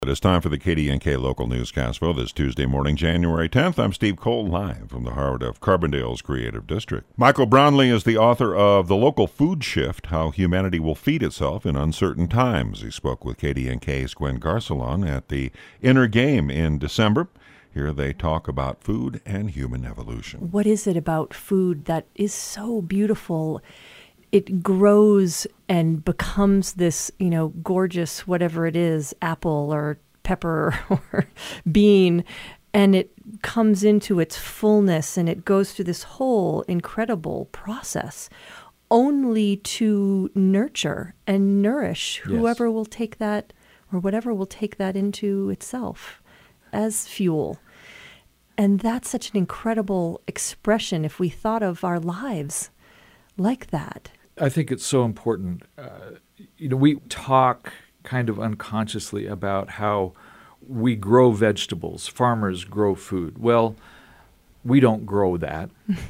It is time for the KDNK Local Newscast for this Tuesday morning, January 10th. I'm Steve Cole, live from the heart of Carbondale's Creative District. Michael Brownlee is the author of The Local Food Shift, How Humanity Will Feed Itself in Uncertain Times. He spoke with KDNK's Gwen Garcelon at the Inner Game in December. Here they talk about food and human evolution. What is it about food that is so beautiful? It grows and becomes this, gorgeous, whatever it is, apple or pepper or bean, and it comes into its fullness and it goes through this whole incredible process only to nurture and nourish whoever will take that or whatever will take that into itself as fuel. And that's such an incredible expression if we thought of our lives like that. I think it's so important. We talk kind of unconsciously about how we grow vegetables, farmers grow food. Well, we don't grow that.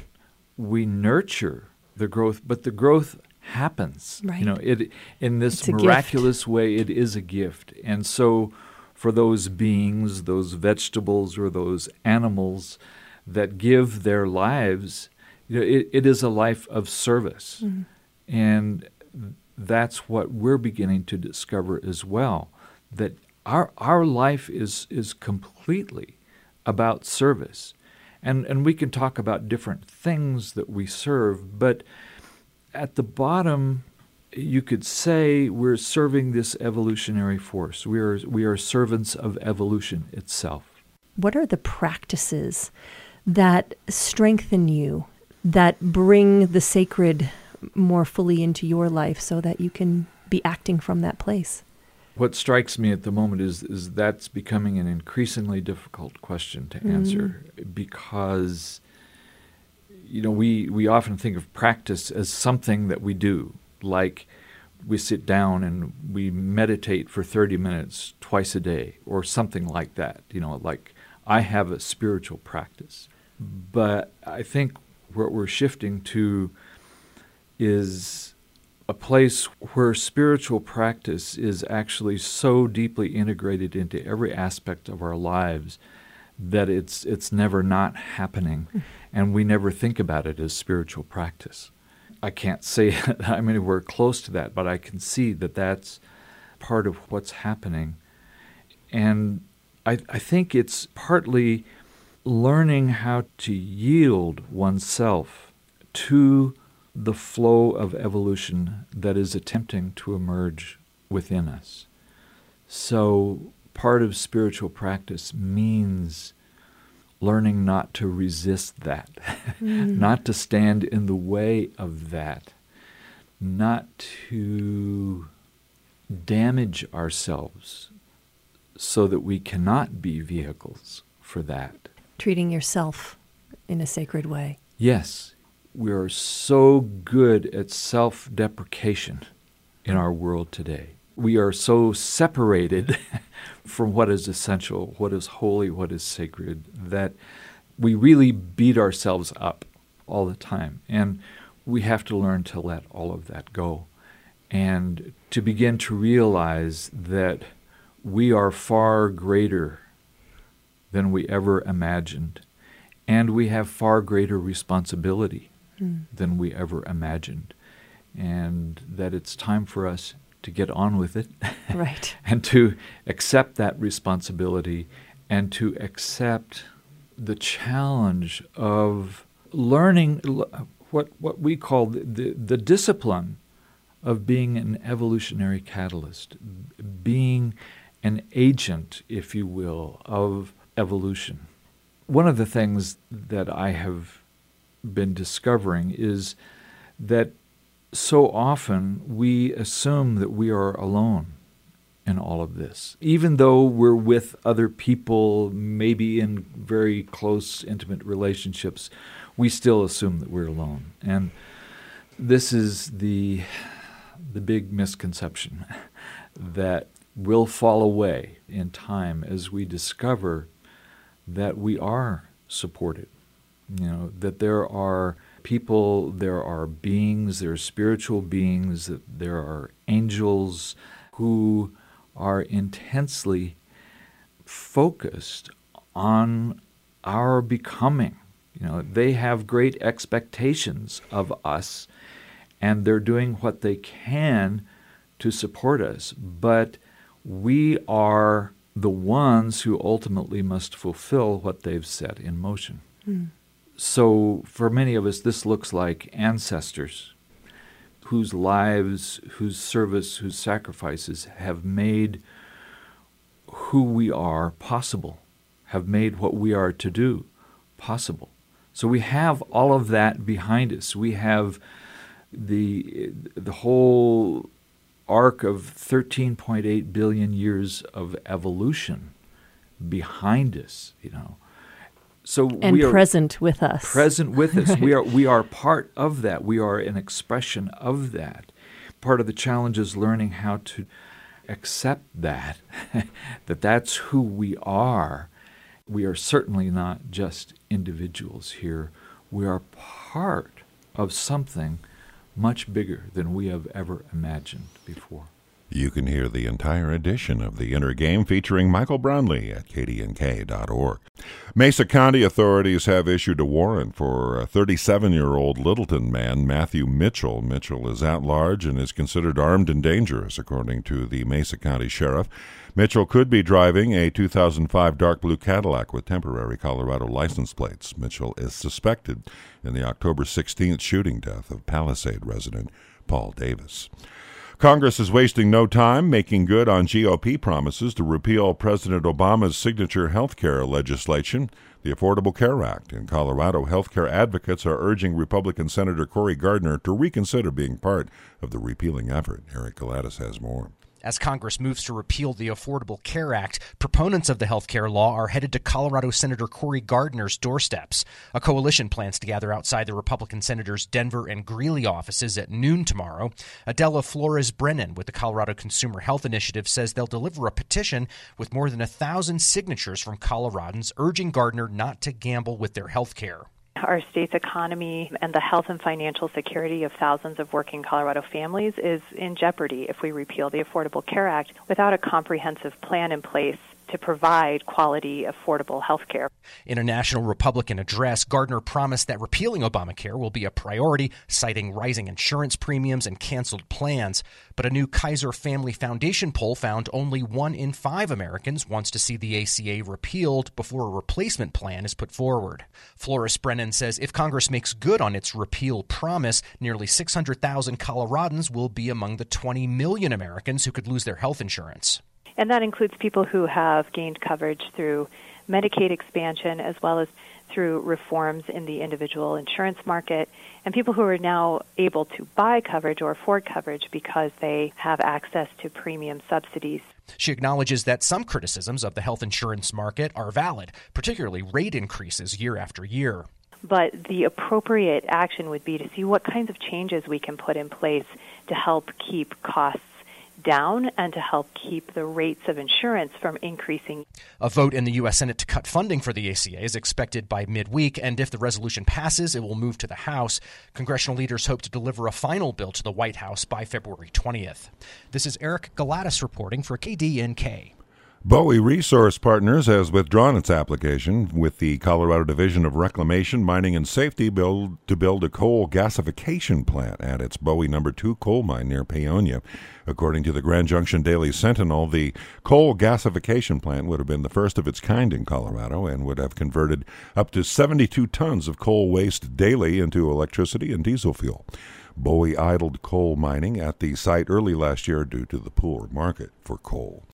We nurture the growth, but the growth happens. Right. In this miraculous way, it is a gift. And so for those beings, those vegetables, or those animals that give their lives, it is a life of service. Mm-hmm. And that's what we're beginning to discover as well, that our life is completely about service. And we can talk about different things that we serve, but at the bottom, you could say we're serving this evolutionary force. We are servants of evolution itself. What are the practices that strengthen you, that bring the sacred more fully into your life so that you can be acting from that place? What strikes me at the moment is that's becoming an increasingly difficult question to answer because, we often think of practice as something that we do, like we sit down and we meditate for 30 minutes twice a day or something like that, like I have a spiritual practice. But I think what we're shifting to is a place where spiritual practice is actually so deeply integrated into every aspect of our lives that it's never not happening, and we never think about it as spiritual practice. I can't say I'm anywhere close to that, but I can see that that's part of what's happening. And I think it's partly learning how to yield oneself to the flow of evolution that is attempting to emerge within us. So part of spiritual practice means learning not to resist that, not to stand in the way of that, not to damage ourselves so that we cannot be vehicles for that. Treating yourself in a sacred way. Yes. We are so good at self-deprecation in our world today. We are so separated from what is essential, what is holy, what is sacred, that we really beat ourselves up all the time. And we have to learn to let all of that go and to begin to realize that we are far greater than we ever imagined, and we have far greater responsibility than we ever imagined, and that it's time for us to get on with it, right? And to accept that responsibility and to accept the challenge of learning what we call the discipline of being an evolutionary catalyst, being an agent, if you will, of evolution. One of the things that I have been discovering is that so often we assume that we are alone in all of this. Even though we're with other people, maybe in very close, intimate relationships, we still assume that we're alone. And this is the big misconception that will fall away in time as we discover that we are supported. That there are people, there are beings, there are spiritual beings, that there are angels who are intensely focused on our becoming. They have great expectations of us, and they're doing what they can to support us. But we are the ones who ultimately must fulfill what they've set in motion. So for many of us, this looks like ancestors whose lives, whose service, whose sacrifices have made who we are possible, have made what we are to do possible. So we have all of that behind us. We have the whole arc of 13.8 billion years of evolution behind us, So and we are present with us. Present with us. We are part of that. We are an expression of that. Part of the challenge is learning how to accept that, that's who we are. We are certainly not just individuals here. We are part of something much bigger than we have ever imagined before. You can hear the entire edition of The Inner Game featuring Michael Brownlee at kdnk.org. Mesa County authorities have issued a warrant for a 37-year-old Littleton man, Matthew Mitchell. Mitchell is at large and is considered armed and dangerous, according to the Mesa County Sheriff. Mitchell could be driving a 2005 dark blue Cadillac with temporary Colorado license plates. Mitchell is suspected in the October 16th shooting death of Palisade resident Paul Davis. Congress is wasting no time making good on GOP promises to repeal President Obama's signature health care legislation, the Affordable Care Act. In Colorado, health care advocates are urging Republican Senator Cory Gardner to reconsider being part of the repealing effort. Eric Galatis has more. As Congress moves to repeal the Affordable Care Act, proponents of the health care law are headed to Colorado Senator Cory Gardner's doorsteps. A coalition plans to gather outside the Republican senators' Denver and Greeley offices at noon tomorrow. Adela Flores-Brennan with the Colorado Consumer Health Initiative says they'll deliver a petition with more than 1,000 signatures from Coloradans urging Gardner not to gamble with their health care. Our state's economy and the health and financial security of thousands of working Colorado families is in jeopardy if we repeal the Affordable Care Act without a comprehensive plan in place to provide quality, affordable health care. In a national Republican address, Gardner promised that repealing Obamacare will be a priority, citing rising insurance premiums and canceled plans. But a new Kaiser Family Foundation poll found only 1 in 5 Americans wants to see the ACA repealed before a replacement plan is put forward. Flores-Brennan says if Congress makes good on its repeal promise, nearly 600,000 Coloradans will be among the 20 million Americans who could lose their health insurance. And that includes people who have gained coverage through Medicaid expansion as well as through reforms in the individual insurance market, and people who are now able to buy coverage or afford coverage because they have access to premium subsidies. She acknowledges that some criticisms of the health insurance market are valid, particularly rate increases year after year. But the appropriate action would be to see what kinds of changes we can put in place to help keep costs down and to help keep the rates of insurance from increasing. A vote in the U.S. Senate to cut funding for the ACA is expected by midweek, and if the resolution passes, it will move to the House. Congressional leaders hope to deliver a final bill to the White House by February 20th. This is Eric Galatis reporting for KDNK. Bowie Resource Partners has withdrawn its application with the Colorado Division of Reclamation, Mining, and Safety to build a coal gasification plant at its Bowie No. 2 coal mine near Paonia. According to the Grand Junction Daily Sentinel, the coal gasification plant would have been the first of its kind in Colorado and would have converted up to 72 tons of coal waste daily into electricity and diesel fuel. Bowie idled coal mining at the site early last year due to the poor market for coal.